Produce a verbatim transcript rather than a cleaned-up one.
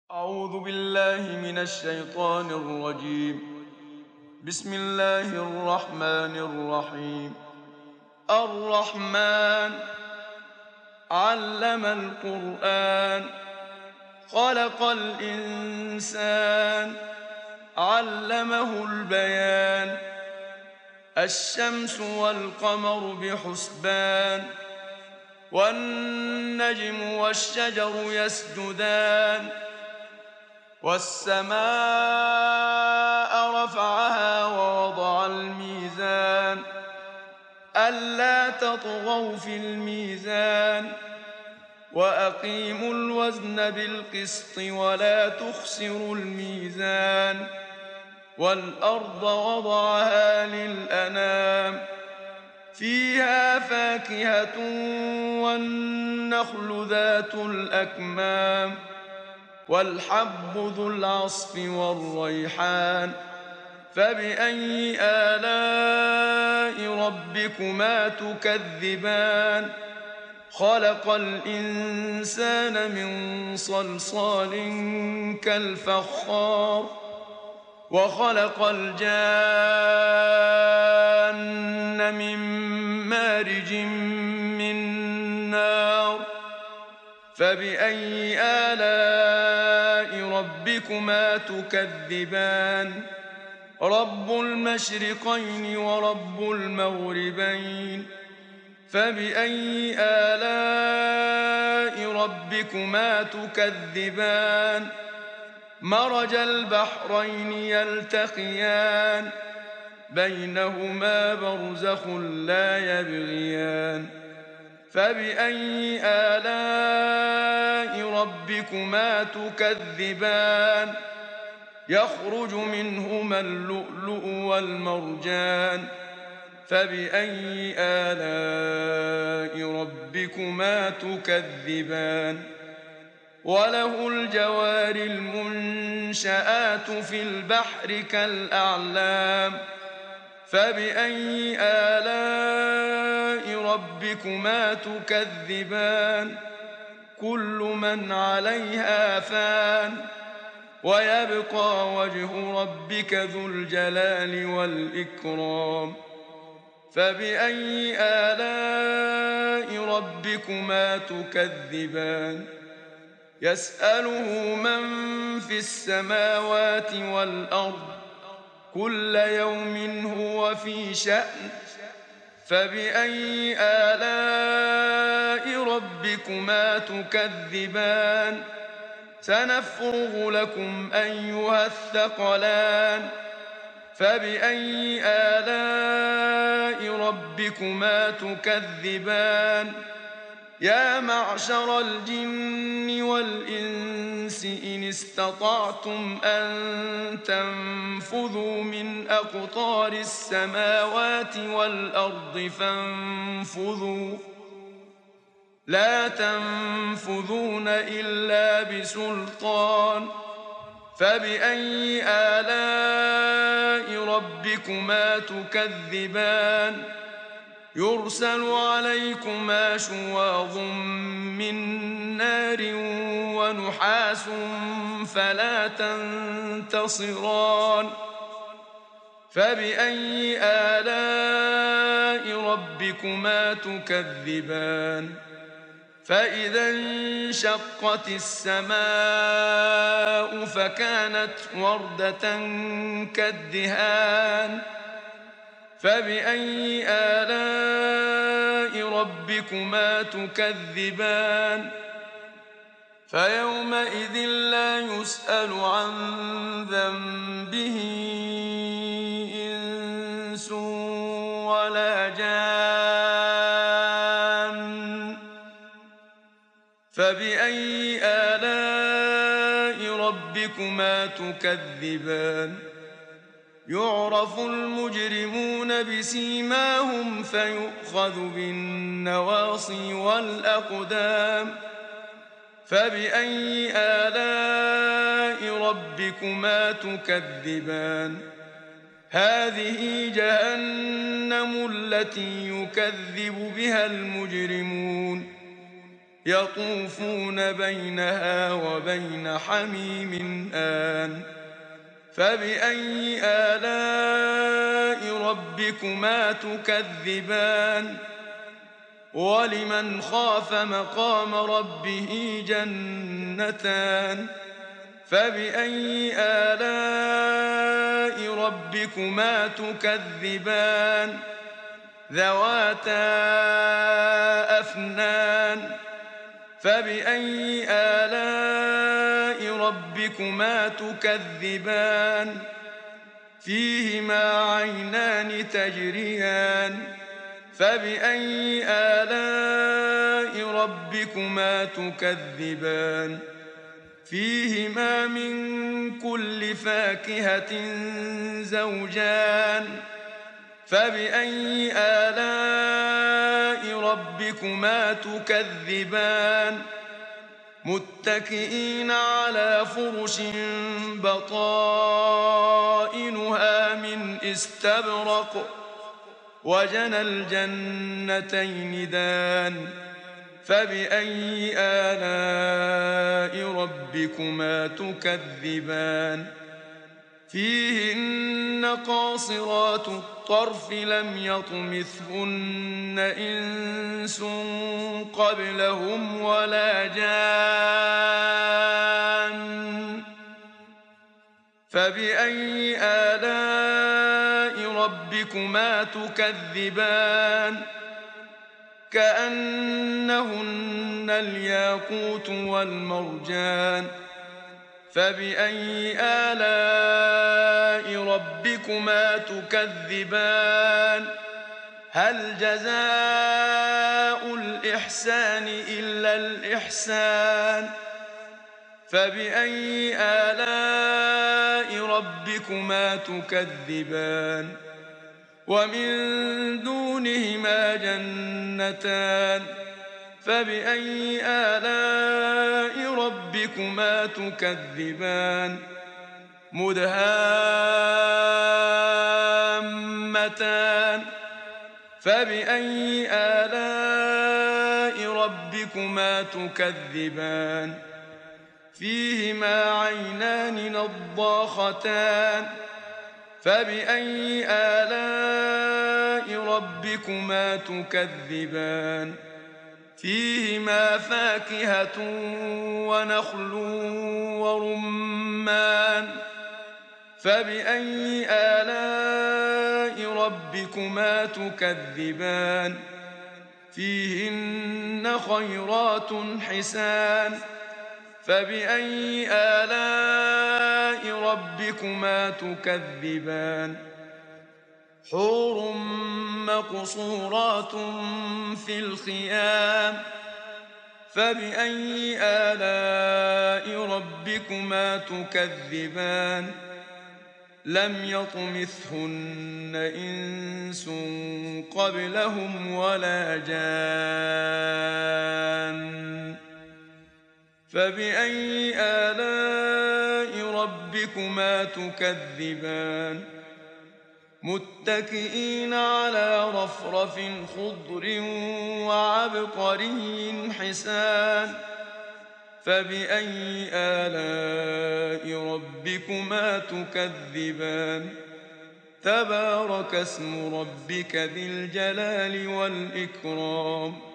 أعوذ بالله من الشيطان الرجيم. بسم الله الرحمن الرحيم. الرحمن علم القرآن خلق الإنسان علمه البيان. الشمس والقمر بحسبان والنجم والشجر يسجدان والسماء رفعها ووضع الميزان ألا تطغوا في الميزان وأقيموا الوزن بالقسط ولا تخسروا الميزان. والأرض وضعها للأنام فيها فاكهة والنخل ذات الأكمام والحب ذو العصف والريحان. فبأي آلاء ربكما تكذبان؟ خلق الإنسان من صلصال كالفخار وخلق الجان من مارج من نار. فبأي آلاء ربكما تكذبان؟ رب المشرقين ورب المغربين. فبأي آلاء ربكما تكذبان؟ مرج البحرين يلتقيان بينهما برزخ لا يبغيان. فبأي آلاء ربكما تكذبان؟ يخرج منهما اللؤلؤ والمرجان. فبأي آلاء ربكما تكذبان؟ وله الجوار المنشآت في البحر كالأعلام. فبأي آلاء ربكما تكذبان؟ كل من عليها فان ويبقى وجه ربك ذو الجلال والإكرام. فبأي آلاء ربكما تكذبان؟ يسأله من في السماوات والأرض كل يوم هو في شأن. فبأي آلاء ربكما تكذبان؟ سنفرغ لكم أيها الثقلان. فبأي آلاء ربكما تكذبان؟ يا معشر الجن والإنس إن استطعتم أن تنفذوا من أقطار السماوات والأرض فانفذوا لا تنفذون إلا بسلطان. فبأي آلاء ربكما تكذبان؟ يرسل عليكما شواظ من نار ونحاس فلا تنتصران. فبأي آلاء ربكما تكذبان؟ فإذا انشقت السماء فكانت وردة كالدهان. فبأي آلاء ربكما تكذبان؟ فيومئذ لا يسأل عن ذنبه إنس ولا جان. فبأي آلاء ربكما تكذبان؟ يعرف المجرمون بسيماهم فيؤخذ بالنواصي والأقدام. فبأي آلاء ربكما تكذبان؟ هذه جهنم التي يكذب بها المجرمون يطوفون بينها وبين حميم آن فبأي آلاء ربكما تكذبان ولمن خاف مقام ربه جنتان فبأي آلاء ربكما تكذبان ذواتا أفنان فبأي آلاء ربكما تكذبان فيهما عينان تجريان فبأي آلاء ربكما تكذبان فيهما من كل فاكهة زوجان فبأي آلاء ربكما تكذبان متكئين على فرش بطائنها من استبرق وجنى الجنتين دان فبأي آلاء ربكما تكذبان فيهن قاصرات الطرف لم يطمثهن إنس قبلهم ولا جان فبأي آلاء ربكما تكذبان كأنهن الياقوت والمرجان فبأي آلاء ربكما تكذبان هل جزاء الإحسان إلا الإحسان فبأي آلاء ربكما تكذبان ومن دونهما جنتان فبأي آلاء ربكما تكذبان مدهامتان فبأي آلاء ربكما تكذبان فيهما عينان نضاختان فبأي آلاء ربكما تكذبان فيهما فاكهة ونخل ورمان فبأي آلاء ربكما تكذبان فيهن خيرات حسان فبأي آلاء ربكما تكذبان حور مقصورات في الخيام فبأي آلاء ربكما تكذبان لم يطمثهن إنس قبلهم ولا جان فبأي آلاء ربكما تكذبان متكئين على رفرف خضر وعبقري حسان فبأي آلاء ربكما تكذبان تبارك اسم ربك ذي الجلال والإكرام